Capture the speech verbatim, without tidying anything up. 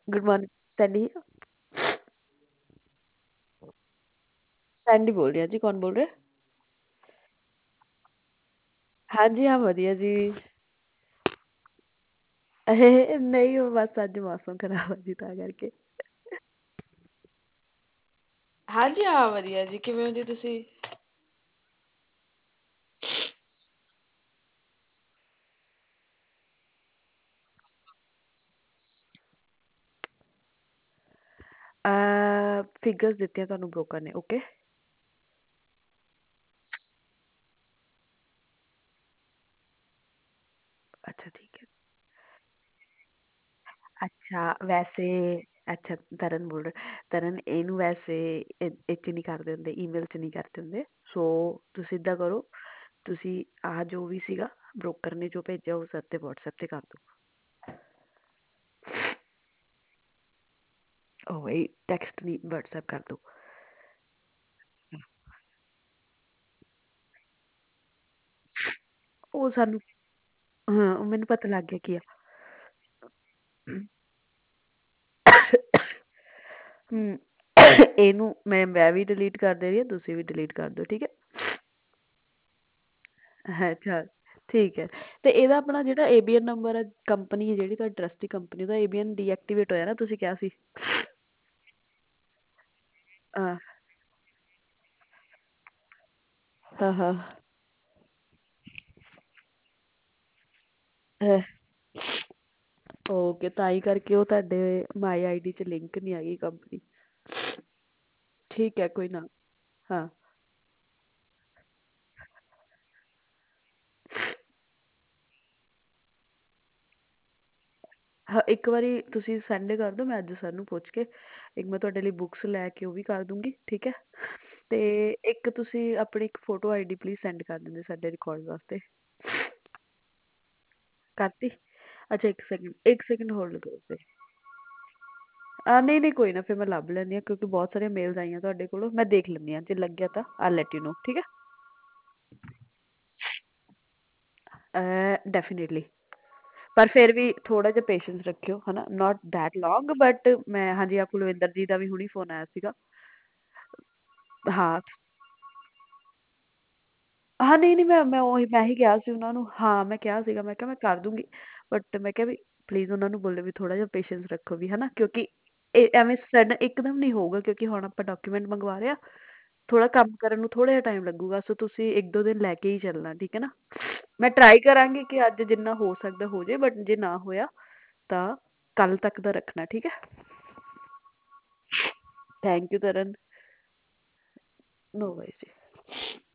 Good morning Sandy. Sandy बोल रही हूँ जी, कौन बोल रहे? हाँ जी, हाँ वधिया जी। नहीं वो बस अज मौसम खराब है जी ਤਾਂ ਕਰਕੇ। ਹਾਂਜੀ ਹਾਂ ਵਧੀਆ ਜੀ, ਕਿਵੇਂ ਹੋ ਜੀ ਤੁਸੀਂ? ਫਿਗਰਸ ਦਿੱਤੀਆਂ ਤੁਹਾਨੂੰ ਬ੍ਰੋਕਰ ਨੇ, ਓਕੇ। ਅੱਛਾ ਠੀਕ ਹੈ। ਅੱਛਾ ਵੈਸੇ ਅੱਛਾ ਤਰਨ ਬੋਲ ਰਿਹਾ। ਤਰਨ ਇਹਨੂੰ ਵੈਸੇ ਇਹ ਇਹ 'ਚ ਨਹੀਂ ਕਰਦੇ ਹੁੰਦੇ, ਈਮੇਲ 'ਚ ਨਹੀਂ ਕਰਦੇ ਹੁੰਦੇ। ਸੋ ਤੁਸੀਂ ਇੱਦਾਂ ਕਰੋ, ਤੁਸੀਂ ਆਹ ਜੋ ਵੀ ਸੀਗਾ ਬ੍ਰੋਕਰ ਨੇ ਜੋ ਭੇਜਿਆ ਉਹ ਸਰ ਤੇ ਵਟਸਐਪ ਤੇ ਕਰ ਦਿਓ। ਉਹ ਵਹੀ ਟੈਕਸਟ ਨਹੀਂ, ਵਟਸਐਪ ਕਰ ਦਿਓ। ਉਹ ਸਾਨੂੰ ਹਾਂ ਉਹ ਮੈਨੂੰ ਪਤਾ ਲੱਗ ਗਿਆ ਕੀ ਆ। ਹਮ, ਇਹਨੂੰ ਮੈਂ ਮੈਂ ਵੀ ਡਿਲੀਟ ਕਰ ਦੇ ਰਹੀ ਹਾਂ, ਤੁਸੀਂ ਵੀ ਡਿਲੀਟ ਕਰ ਦਿਓ, ਠੀਕ ਹੈ। ਅੱਛਾ ਠੀਕ ਹੈ। ਤੇ ਇਹਦਾ ਆਪਣਾ ਜਿਹੜਾ ਏਬੀਐਨ ਨੰਬਰ ਹੈ, ਕੰਪਨੀ ਜਿਹੜੀ ਤੁਹਾਡੀ ਟਰਸਟੀ ਕੰਪਨੀ ਦਾ ਏਬੀਐਨ ਡੀਐਕਟੀਵੇਟ ਹੋਇਆ ਨਾ, ਤੁਸੀਂ ਕਿਹਾ ਸੀ। ਹਾਂ ਹਾਂ ਹਾਂ। ਓਕੇ, ਤਾਂ ਹੀ ਕਰਕੇ ਉਹ ਤੁਹਾਡੇ ਮਾਈ ਆਈਡੀ 'ਚ ਲਿੰਕ ਨਹੀਂ ਹੈਗੀ ਕੰਪਨੀ। ਠੀਕ ਹੈ ਕੋਈ ਨਾ। ਹਾਂ ਹਾਂ, ਇੱਕ ਵਾਰੀ ਤੁਸੀਂ ਸੈਂਡ ਕਰ ਦਿਓ, ਮੈਂ ਅੱਜ ਸਰ ਨੂੰ ਪੁੱਛ ਕੇ ਇੱਕ ਮੈਂ ਤੁਹਾਡੇ ਲਈ ਬੁੱਕਸ ਲੈ ਕੇ ਉਹ ਵੀ ਕਰ ਦੂੰਗੀ, ਠੀਕ ਹੈ। ਤੇ ਇੱਕ ਤੁਸੀਂ ਆਪਣੀ ਇੱਕ photo ID please send ਕਰ ਦਿੰਦੇ ਸਾਡੇ ਰਿਕਾਰਡ ਵਾਸਤੇ। ਕਰਤੀ। ਅੱਛਾ ਇੱਕ ਸੈਕਿੰਡ, ਇੱਕ ਸੈਕਿੰਡ ਹੋਲਡ ਕਰੋ ਫਿਰ। ਆ ਨਹੀਂ ਨਹੀਂ ਕੋਈ ਨਾ, ਫਿਰ ਮੈਂ ਲੱਭ ਲੈਂਦੀ ਹਾਂ ਕਿਉਂਕਿ ਬਹੁਤ ਸਾਰੀਆਂ ਮੇਲਸ ਆਈਆਂ ਤੁਹਾਡੇ ਕੋਲੋਂ, ਮੈਂ ਦੇਖ ਲੈਂਦੀ ਹਾਂ ਜੇ ਲੱਗਿਆ ਤਾਂ ਆਈ ਲੈਟ ਯੂ ਨੋ, ਠੀਕ ਹੈ। ਡੈਫੀਨੇਟਲੀ। ਪਰ ਫਿਰ ਵੀ ਥੋੜਾ ਜਿਹਾ ਪੇਸ਼ੈਂਸ ਰੱਖਿਓ, ਹੈ ਨਾ, ਨਾਟ ਦੈਟ ਲੌਂਗ ਬਟ ਮੈਂ ਹਾਂਜੀ ਆ ਕੁਲਵਿੰਦਰ ਜੀ ਦਾ ਵੀ ਹੁਣੀ ਫੋਨ ਆਇਆ ਸੀਗਾ। ਹਾਂ ਹਾਂ ਨਹੀਂ ਨਹੀਂ ਮੈਂ ਮੈਂ ਉਹੀ ਮੈਂ ਹੀ ਕਿਹਾ ਸੀ ਉਹਨਾਂ ਨੂੰ, ਹਾਂ ਮੈਂ ਕਿਹਾ ਸੀਗਾ, ਮੈਂ ਕਿਹਾ ਮੈਂ ਕਰ ਦੂੰਗੀ। ਬਟ ਮੈਂ ਕਿਹਾ ਵੀ ਪਲੀਜ਼ ਉਹਨਾਂ ਨੂੰ ਬੋਲੇ ਵੀ ਥੋੜਾ ਜਿਹਾ ਪੇਸ਼ੈਂਸ ਰੱਖੋ ਵੀ, ਹੈ ਨਾ, ਕਿਉਂਕਿ ਇਹ ਐਵੇਂ ਸਡਨ ਇੱਕਦਮ ਨਹੀਂ ਹੋਊਗਾ ਕਿਉਂਕਿ ਹੁਣ ਆਪਾਂ ਡਾਕੂਮੈਂਟ ਮੰਗਵਾ ਰਹੇ ਹਾਂ। ਥੋੜਾ ਕੰਮ ਕਰਨ ਨੂੰ ਥੋੜਾ ਜਿਹਾ ਟਾਈਮ ਲੱਗੂਗਾ, ਸੋ ਤੁਸੀਂ ਇੱਕ ਦੋ ਦਿਨ ਲੈ ਕੇ ਹੀ ਚੱਲਣਾ, ਠੀਕ ਹੈ ਨਾ। ਮੈਂ ਟਰਾਈ ਕਰਾਂਗੀ ਕਿ ਅੱਜ ਜਿੰਨਾ ਹੋ ਸਕਦਾ ਹੋ ਜੇ, ਬਟ ਜੇ ਨਾ ਹੋਇਆ ਤਾਂ ਕੱਲ ਤੱਕ ਦਾ ਰੱਖਣਾ, ਠੀਕ ਹੈ। Thank you Tarn. ਨੋ ਵੈਸੇ